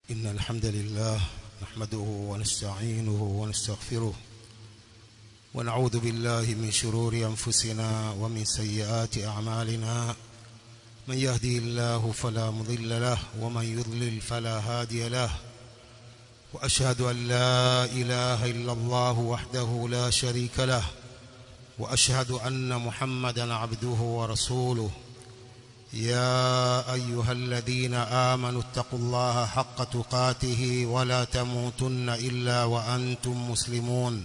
إن الحمد لله نحمده ونستعينه ونستغفره ونعوذ بالله من شرور أنفسنا ومن سيئات أعمالنا من يهدي الله فلا مضل له ومن يضلل فلا هادي له وأشهد أن لا إله إلا الله وحده لا شريك له وأشهد أن محمدا عبده ورسوله يا أيها الذين آمنوا اتقوا الله حق تقاته ولا تموتن إلا وأنتم مسلمون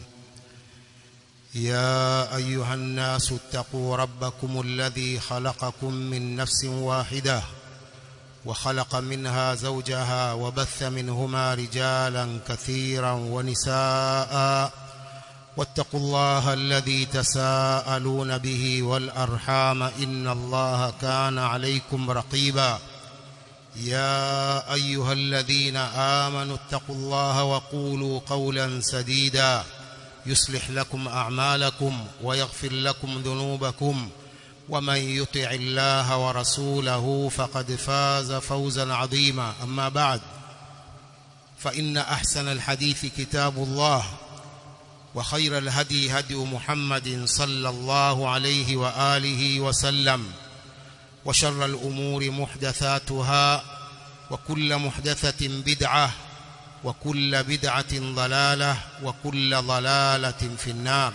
يا أيها الناس اتقوا ربكم الذي خلقكم من نفس واحدة وخلق منها زوجها وبث منهما رجالا كثيرا ونساء واتقوا الله الذي تساءلون به والأرحام إن الله كان عليكم رقيبا يا أيها الذين آمنوا اتقوا الله وقولوا قولا سديدا يصلح لكم أعمالكم ويغفر لكم ذنوبكم ومن يطع الله ورسوله فقد فاز فوزا عظيما أما بعد فإن أحسن الحديث كتاب الله وخير الهدي هدي محمد صلى الله عليه وآله وسلم وشر الأمور محدثاتها وكل محدثة بدعة وكل بدعة ضلالة وكل ضلالة في النار.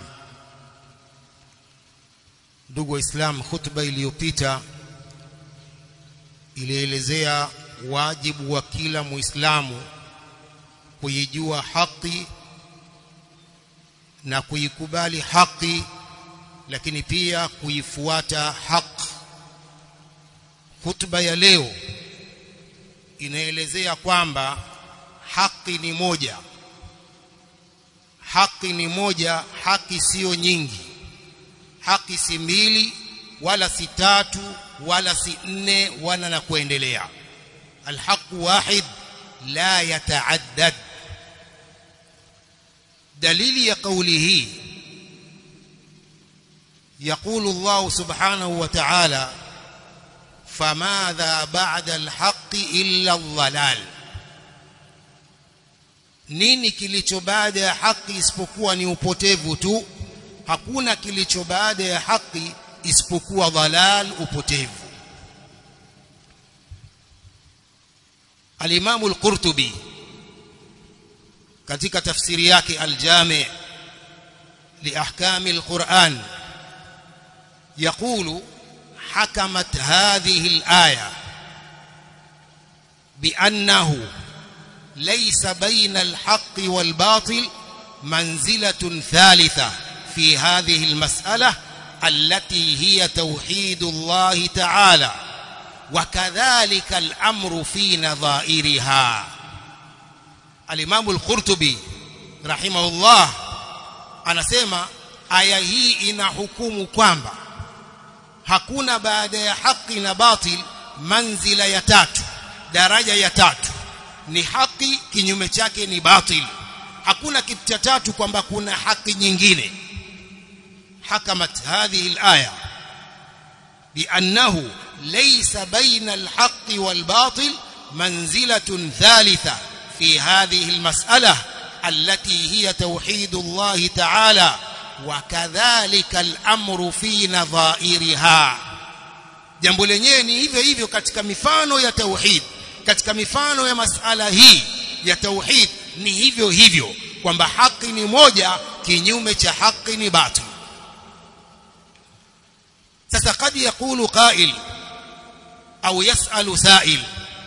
Ndugu Islam, khutba iliyopita ilielezea wajibu wa kila Muislamu kuijua haki na kuikubali haki, lakini pia kuifuata haki. Khutba ya leo inaelezea kwamba haki ni moja. Haki ni moja, haki sio nyingi. Haki si mbili wala si tatu wala si nne wala na kuendelea. Alhaqu wahid la yataaddad. Dalili ya kauli hii, يقول الله سبحانه وتعالى فماذا بعد الحق إلا الضلال. Nini kilicho baada ya haki isipokuwa ni upotevu tu? Hakuna kilicho baada ya haki isipokuwa dhalal, upotevu. Al-Imam al-Qurtubi katika tafsiri yake Al-Jami' li ahkami al-Quran يقول حكمت هذه الآية بأنه ليس بين الحق والباطل منزلة ثالثة في هذه المسألة التي هي توحيد الله تعالى وكذلك الأمر في نظائرها. الإمام القرطبي رحمه الله anasema aya hii inahukumu kwamba hakuna baada ya haki na batil manzila ya tatu, daraja ya tatu. Ni haki, kinyume chake ni batil. Hakuna kitu cha tatu kwamba kuna haki nyingine. Hakamat hadhihi al-aya بأنه ليس بين الحق والباطل منزلة ثالثة في هذه المسألة التي هي توحيد الله تعالى وكذلك الأمر في نظائرها. jambo lenyewe ni hivyo hivyo katika mifano ya tauhid, katika mifano ya masala hii ya tauhid ni hivyo hivyo kwamba haki ni moja, kinyume cha haki ni batil. Sasa kad yakulu qail au yasalu sa'il,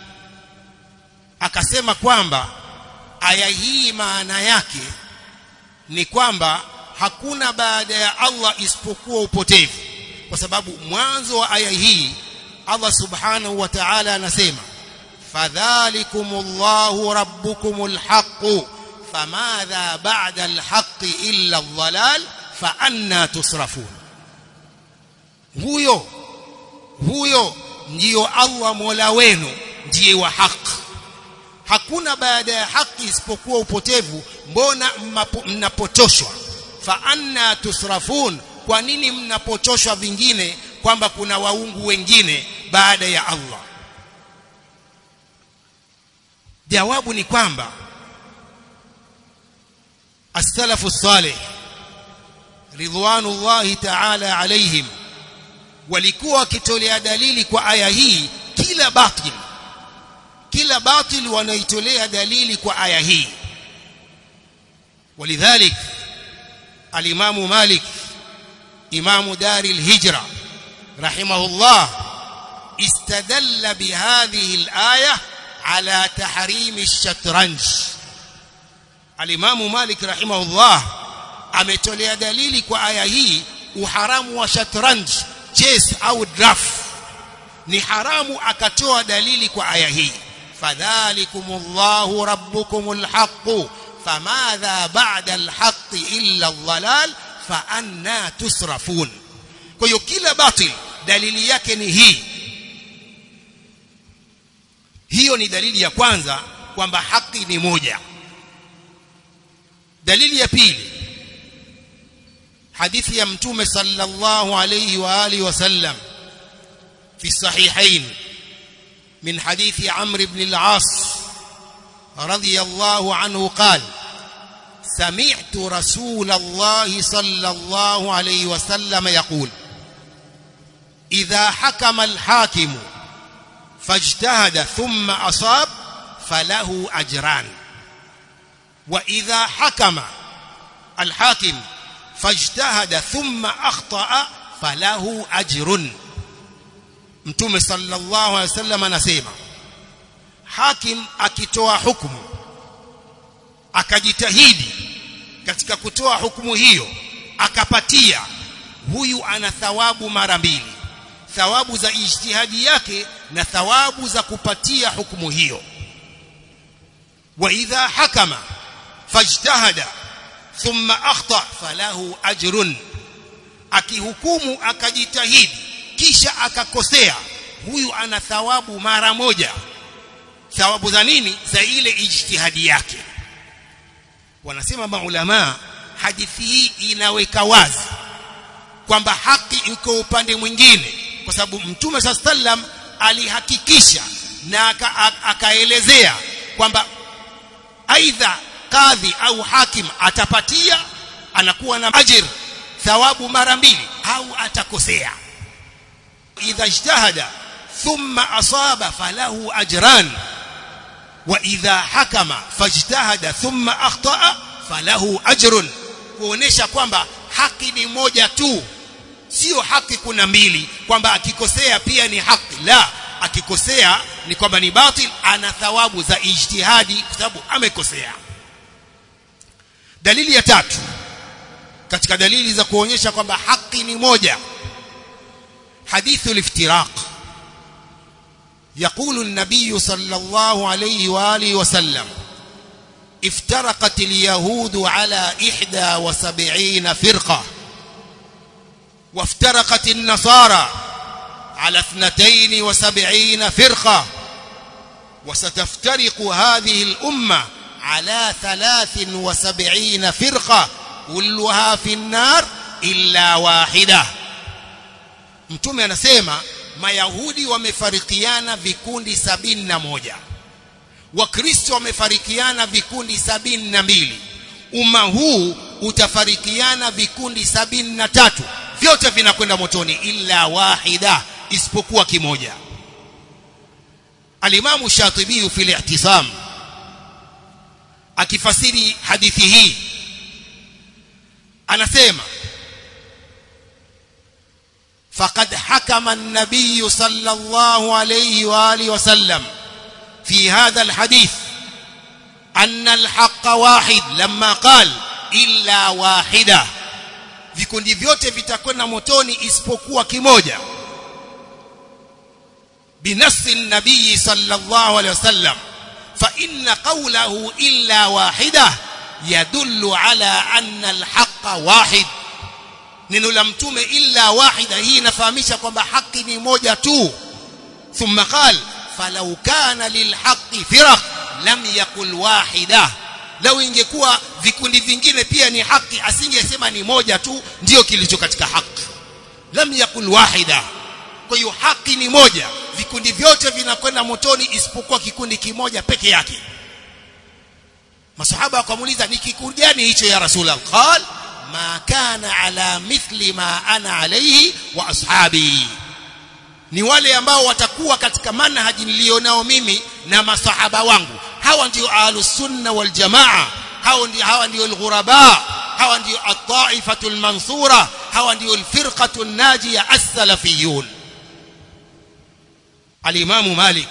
akasema kwamba aya hii maana yake ni kwamba hakuna baada ya Allah isipokuwa upotevu, kwa sababu mwanzo wa aya hii Allah subhanahu wa ta'ala anasema fadhalikumullahu rabbukumul haqq famadha ba'da alhaqqi illa adh-dhalal fa anna tusrafun. Huyo ndiyo Allah Mola wenu, ndiye wa haki. Hakuna baada ya haki isipokuwa upotevu. Mbona mnapotoshwa? Fa anna tusrafun, kwa nini mnapotoshwa vingine kwamba kuna waungu wengine baada ya Allah? jawabu ni kwamba as-salafu salih ridwanullahi ta'ala alaihim walikuwa wakitolea dalili kwa aya hii kila batil wanaitolea dalili kwa aya hii. ولذلك الإمام مالك إمام دار الهجرة رحمه الله استدل بهذه الآية على تحريم الشطرنج. الإمام مالك رحمه الله ametolea dalili kwa aya hii uharamu wa shatranj, chess au draft ni haramu, akatoa dalili kwa aya hii fadhalikumullahu rabbukumul haqq famadha ba'da alhaqq illa adh-dhalal fa anna tusrafun. Kwa hiyo kila batil dalili yake ni hii. Hiyo ni dalili ya kwanza kwamba haki ni moja. Dalili ya pili, hadithi ya mtume sallallahu alayhi wa alihi wasallam fi sahihain min hadithi Amr ibn al-As radiyallahu anhu qala سمعت رسول الله صلى الله عليه وسلم يقول إذا حكم الحاكم فاجتهد ثم أصاب فله أجران وإذا حكم الحاكم فاجتهد ثم أخطأ فله أجر. Mtume sallallahu alaihi wasallam anasema hakim akitoa hukumu akajitahidi katika kutoa hukumu hiyo akapatia, huyu ana thawabu mara mbili, thawabu za ijtihadi yake na thawabu za kupatia hukumu hiyo. wa idha hakama fajtahada thumma akhta falahu ajrun, akihukumu akajitahidi kisha akakosea, huyu ana thawabu mara moja. Thawabu za nini? Za ile ijtihadi yake. Wanasema maulama, hadithi hii inaweka wazi kwamba haki iko upande mwingine, kwa sababu Mtume sallam alihakikisha na akaelezea kwamba aidha kadhi au hakim atapatia, anakuwa na ajir, thawabu mara mbili, au atakosea. idha ijtahada thumma asaba falahu ajran wa idha hakama fajtahada thumma akhtaa falahu ajrun, kuonesha kwamba haki ni moja tu, sio haki kuna mbili, kwamba akikosea pia ni haki. La, akikosea ni kwamba ni batil, ana thawabu za ijtihadi kwa sababu amekosea. Dalili ya tatu katika dalili za kuonyesha kwamba haki ni moja, hadithu al-iftiraq. يقول النبي صلى الله عليه وآله وسلم افترقت اليهود على 71 فرقة وافترقت النصارى على 72 فرقة وستفترق هذه الأمة على 73 فرقة كلها في النار إلا واحدة. Mtume anasema Mayahudi wamefarikiana vikundi 71, Wakristo wamefarikiana vikundi 72, umma huu utafarikiana vikundi 73, vyote vinakwenda motoni illa wahida, isipokuwa kimoja. Al-Imam Shatibi fi al-I'tisam akifasiri hadithi hii anasema فقد حكم النبي صلى الله عليه وآله وسلم في هذا الحديث أن الحق واحد لما قال إلا واحدة, vikundi vyote vitakwenda motoni isipokuwa kimoja. بنص النبي صلى الله عليه وسلم فإن قوله إلا واحدة يدل على أن الحق واحد. Neno la Mtume illa wahida, hii inafahamisha kwamba haki ni moja tu. Thumma qala falau kana lilhaqqi firaq lam yaqul wahida, lau ingekuwa vikundi vingine pia ni haki asingesema ni moja tu ndio kilicho katika haki. Lam yaqul wahida. Kwa hiyo haki ni moja, vikundi vyote vinakwenda motoni isipokuwa kikundi kimoja peke yake. masahaba wakamuuliza ni kitu gani hicho ya Rasulullah? Qal ma kana ala mithli ma ana alayhi wa ashabi, ni wale ambao watakuwa katika manhaji nilionao mimi na masahaba wangu. Hawa ndio ahlus sunna wal jamaa, hawa ndio al-ghuraba, hawa ndio at-ta'ifatul mansura, hawa ndio al-firqatul najiya as-salafiyun. al-imam Malik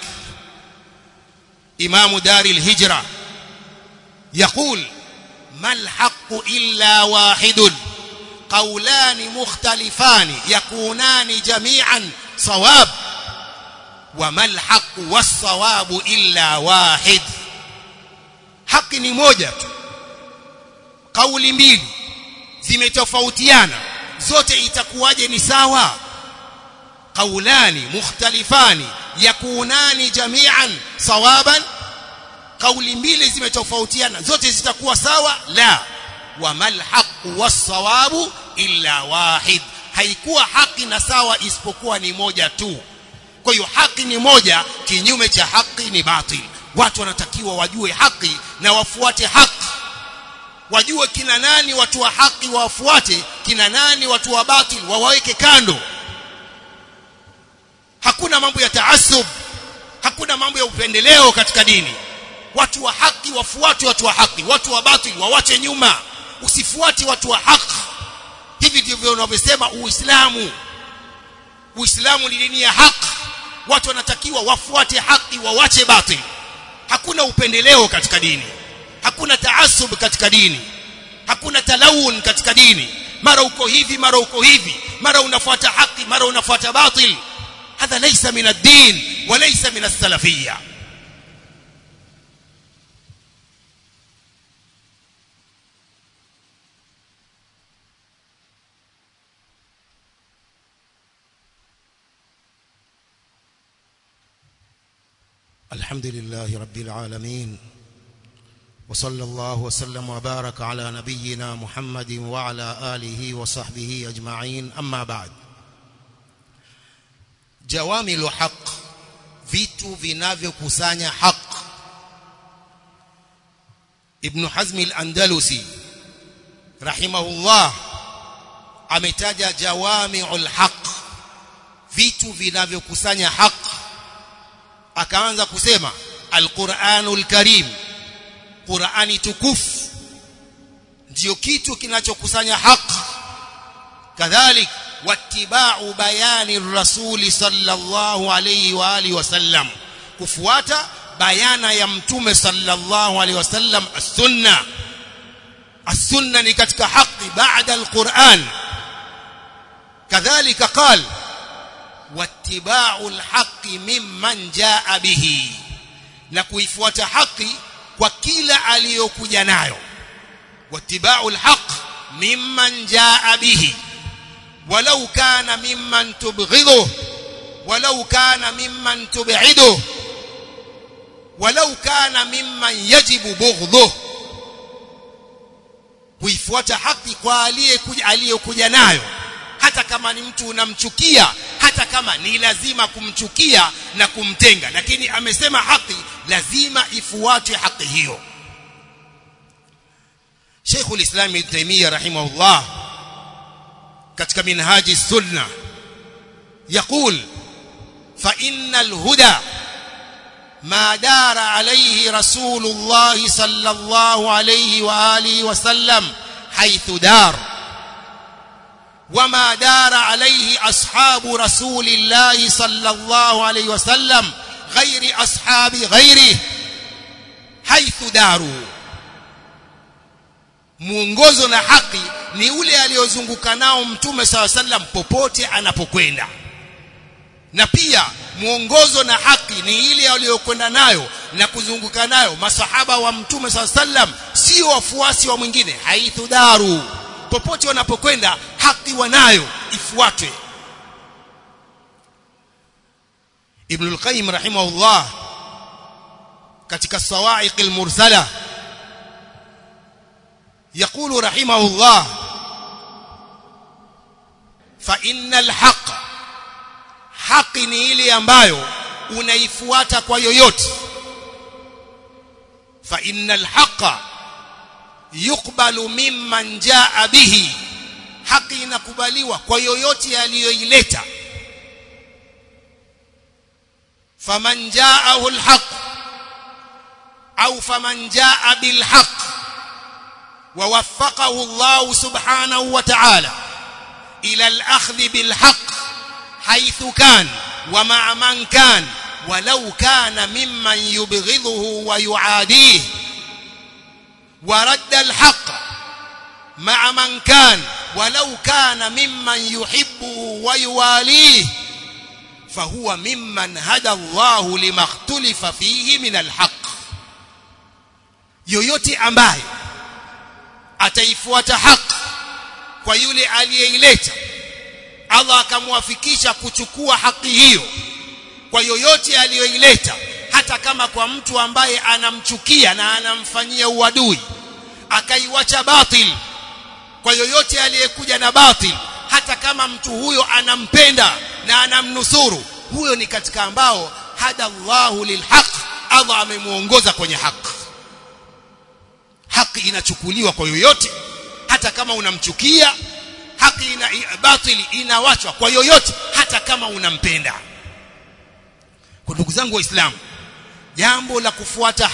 imam dar al-hijra يقول ما الحق إلا واحد قولان مختلفان يكونان جميعا صواب وما الحق والصواب إلا واحد. haki ni moja tu, kauli mbili zimetofautiana, zote itakuwaje ni sawa? qaulani mukhtalifani yakunani jami'an sawaban, kauli mbili zimetofautiana zote zitakuwa sawa? La. wa mal haqqu was-sawabu illa wahid, haikuwa haki na sawa isipokuwa ni moja tu. Kwa hiyo haki ni moja, kinyume cha haki ni batil. Watu wanatakiwa wajue haki na wafuate haki, wajue kina nani watu wa haki wafuate, kina nani watu wa batil wawaweke kando. Hakuna mambo ya taasub, hakuna mambo ya upendeleo katika dini. Watu wa haki wafuate watu wa haki, watu wa batil wawache nyuma. Usifuati watu wa haki. Hivi ndivyo unavyosema Uislamu. Uislamu ni dini ya haki. Watu wanatakiwa wafuate haki, wawache batil. Hakuna upendeleo katika dini, hakuna taasub katika dini, hakuna talawun katika dini. Mara uko hivi, mara uko hivi, mara unafuata haki, mara unafuata batil. Hadha laysa min ad-din wa laysa min as-salafiyya. الحمد لله رب العالمين وصلى الله وسلم وبارك على نبينا محمد وعلى آله وصحبه أجمعين. أما بعد. جوامل حق, vitu vinavyokusanya haq. Ibn Hazm al-Andalusi rahimahullah ametaja jawami'ul haq, vitu vinavyokusanya haq. Akaanza kusema al-Qur'anul Karim, Qur'ani tukufu ndio kitu kinachokusanya haq. Kadhalik wattiba'u bayani rasuli sallallahu alayhi wa alihi wasallam, kufuata bayana ya mtume sallallahu alayhi wasallam. as-sunna, as-sunna ni katika haki baada al-Qur'an. Kadhalika qala wattiba'ul haqqi mimman jaa bihi, na kuifuata haki kwa kila aliyokuja nayo. Wattiba'ul haqq mimman jaa bihi walau kana mimman tubghiduhu walau kana mimman tub'iduhu walau kana mimman yajibu bughdhuhu. Kuifuata haki kwa aliyokuja nayo, hata kama ni mtu unamchukia, hata kama ni lazima kumchukia na kumtenga, lakini amesema haki, lazima ifuate haki hiyo. Sheikhul Islam Ibn Taymiyyah rahimahullah katika minhaji sunna يقول فإن الهدى ما دار عليه رسول الله صلى الله عليه وآله وسلم حيث دار، وما دار عليه أصحاب رسول الله صلى الله عليه وسلم غير أصحاب غيره حيث داروا. Muongozo na haki ni ule aliozunguka nao mtume SAW sallam popote anapokwenda, na pia muongozo na haki ni ile aliyokwenda nayo na kuzunguka nayo masahaba wa mtume SAW sallam, sio wafuasi wa mwingine. Haithu daru, popote wanapokwenda haki wanayo, ifuatwe. Ibn al-Qayyim rahimahullah katika Sawa'iq al-Mursala يقول رحمه الله فإن الحق, haki ni ile ambayo unaifuata kwa yoyote. فإن الحق yuqbalu mimman jaa bihi, haki inakubaliwa kwa yoyote aliyoileta. Faman jaahu alhaq au faman jaa bilhaq wa waffaqahu Allah subhanahu wa ta'ala ila al-akhdh bilhaq haythu kan wa ma'a man kan walau kana mimman yubghidhuhu wa yu'adihi wa radda alhaq ma'a man kan walau kana mimman yuhibbuhu wa yuwalihi fahuwa mimman hada Allah lima ikhtalafa fihi min alhaq. Yoyote ambaye ataifuata haki kwa yule aliyeileta, Allah akamwafikisha kuchukua haki hiyo kwa yoyote aliyoileta, hata kama kwa mtu ambaye anamchukia na anamfanyia uadui, akaiwacha batil kwa yoyote aliyekuja na batil, hata kama mtu huyo anampenda na anamnusuru, huyo ni katika ambao hada Allahu lilhaq, Allah amemuongoza kwenye haki. Haki inachukuliwa kwa yoyote, hata kama unamchukia. Haki batili inawachwa kwa yoyote, hata kama unampenda. Kwa ndugu zangu Waislamu, jambo la kufuata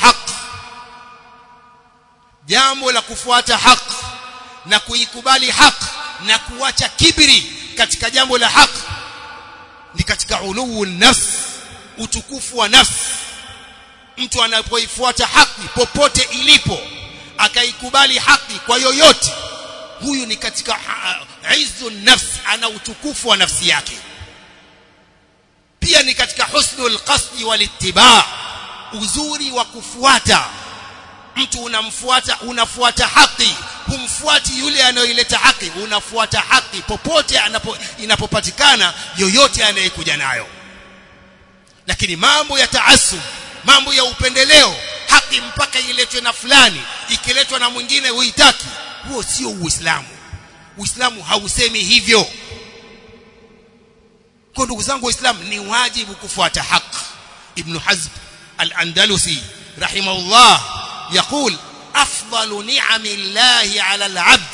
haki na kuikubali haki na kuacha kibri katika jambo la haki ni katika uluu nafs, utukufu wa nafsi. Mtu anapoifuata haki popote ilipo, akaikubali haki kwa yoyote, huyu ni katika izzu nafs, ana utukufu wa nafsi yake. Pia ni katika husnul qasdi wal ittiba', uzuri wa kufuata. Mtu unafuata haki, humfuati yule anayoileta haki, unafuata haki popote inapopatikana, yoyote anayekuja nayo. Lakini mambo ya taasub, mambo ya upendeleo, haki mpaka iletwe na fulani, ikiletwa na mwingine huitaki, huo sio Uislamu. Uislamu hausemi hivyo. Kwa ndugu zangu Waislamu, ni wajibu kufuata haki. Ibn Hazm al-Andalusi rahimahullah يقول أفضل نعم الله على العبد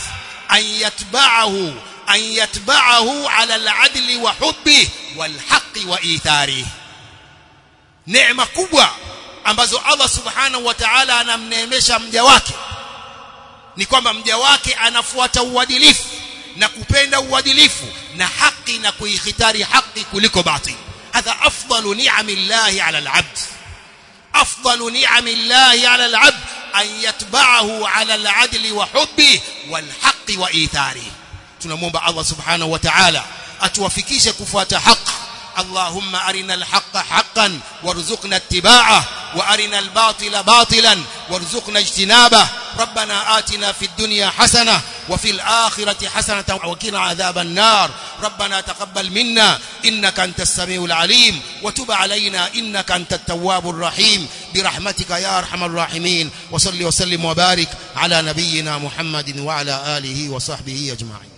أن يتبعه على العدل وحبه والحق وإيثاره. neema kubwa ambazo Allah subhanahu wa ta'ala anamneemesha mja wake ni kwamba mja wake anafuata uadilifu na kupenda uadilifu na haki na kuikhitari haki kuliko batil. Hadha afdalu ni'amillahi 'ala al-'abd. أفضل نعم الله على العبد أن يتبعه على العدل وحبه والحق وإيثاره. tunamwomba Allah subhanahu wa ta'ala atuwafikishe kufuata haki. اللهم أرنا الحق حقا وارزقنا اتباعه وأرنا الباطل باطلا وارزقنا اجتنابه. ربنا آتنا في الدنيا حسنة وفي الآخرة حسنة وقنا عذاب النار. ربنا تقبل منا إنك أنت السميع العليم وتب علينا إنك أنت التواب الرحيم برحمتك يا أرحم الراحمين. وصلي وسلم وبارك على نبينا محمد وعلى آله وصحبه أجمعين.